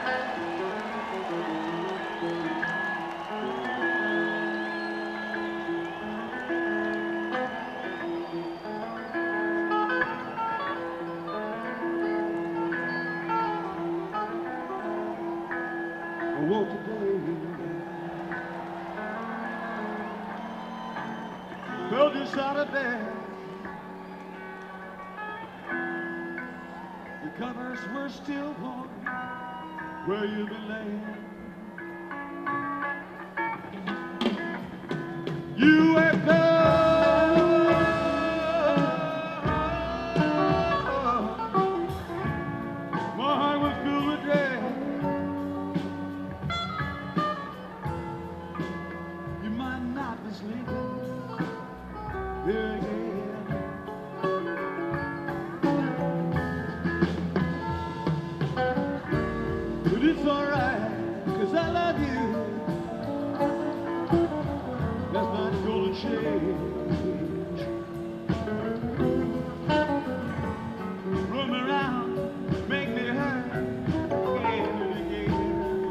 I woke today, felt just out of bed. The covers were still warm where you've been laying. You were cold, my heart was filled with dread. You might not be sleeping here again. But it's alright, 'cause I love you. That's not gonna change. Roam around, make me hurt again and again.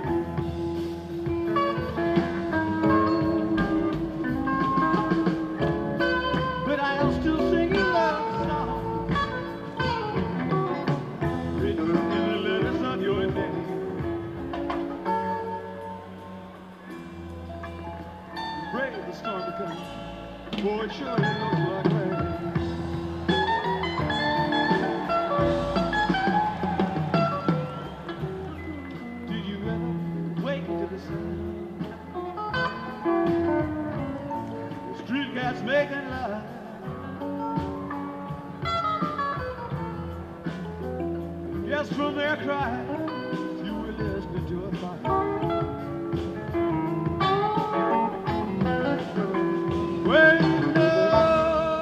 But I'll still sing you love songs written in the letters of your name. Brave the storm to come, for it surely looks like rain. Did you ever wake to the sun? The street cats making love. Yes, from their cries, you were listening to a fire. Well, you know,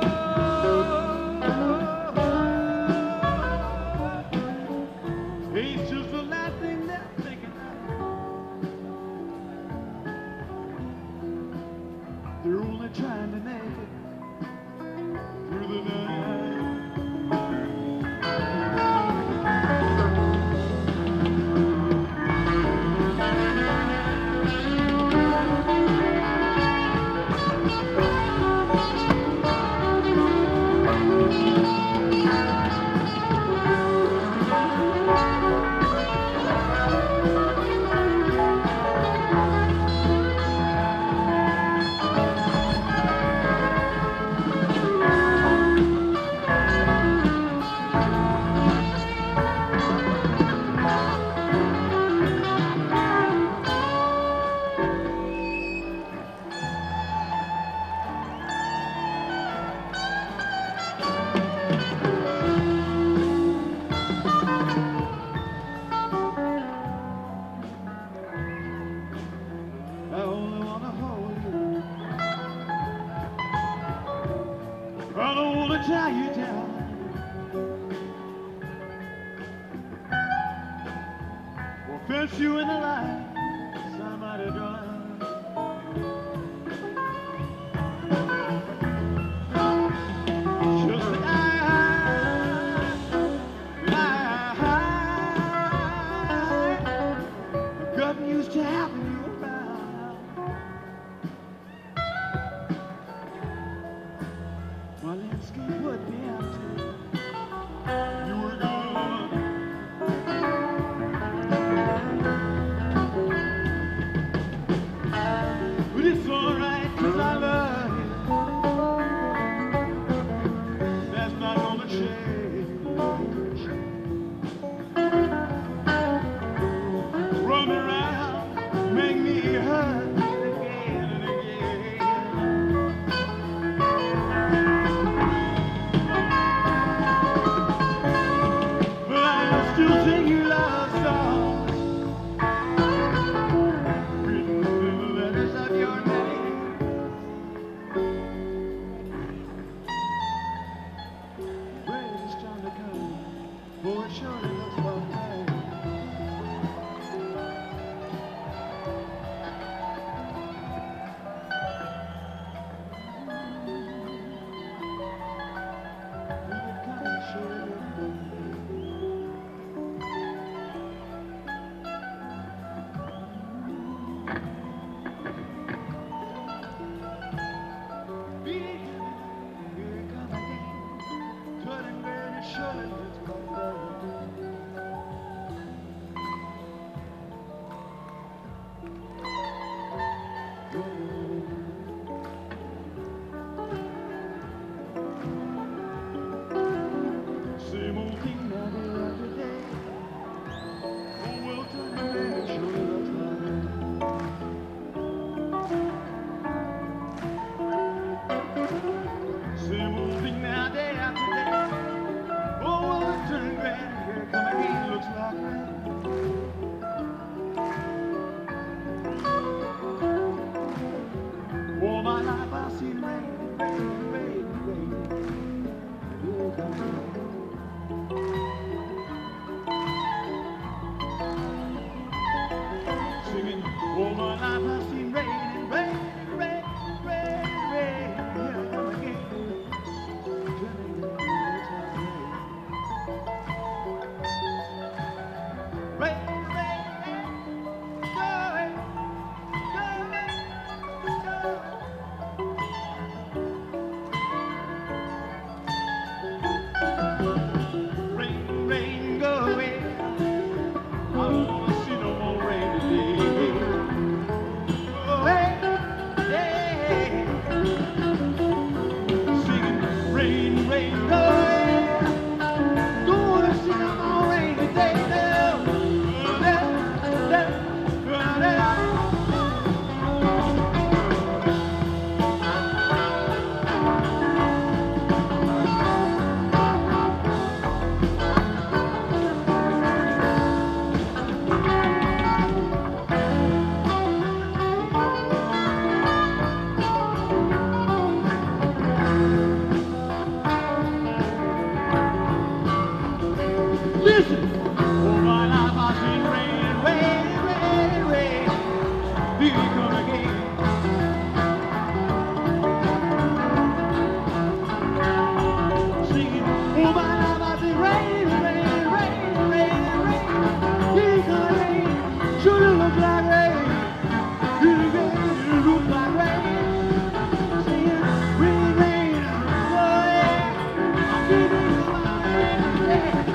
it's just the last thing they're thinking of. They're only trying to make it through the night. I only wanna hold you. I don't wanna tie you down. Or fence you in the light somebody drown. Just the I've gotten used to having you around. My landscape would be empty. You were gone. But it's alright, 'cause I love you. That's not gonna change. Run around, make me hurt again and again. But I'll still sing you love songs written in the letters of your name. Rain is trying to come, for it surely looks like rain. When it comes, surely looks like rain. surely it's gonna rain. Same old thing now day after day. Oh, well, turn around, it surely looks like rain. Same old thing now day after day. Oh, well, it turned grand, here come again, looks like rain. All my life I've seen rain, rain, rain, rain. Here comes rain. Singing, all my life I've seen rain and rain, rain, rain, rain. Here I come again. Turning the looks like rain. Rain, rain, rain. Going, going, going. Rain, rain, go away. I don't wanna see no more rain today. Oh, hey, hey. Singing, rain, rain, go away. Don't wanna see no more rain today. Listen, all my life I've seen rain, rain, rain, rain. Here you come again. Singing, all my life I've seen rain, rain, rain, rain, rain. Here you come again. Should it look like rain? Should it look like rain? Singing, rain, rain, oh yeah. I keep it in my rain, yeah.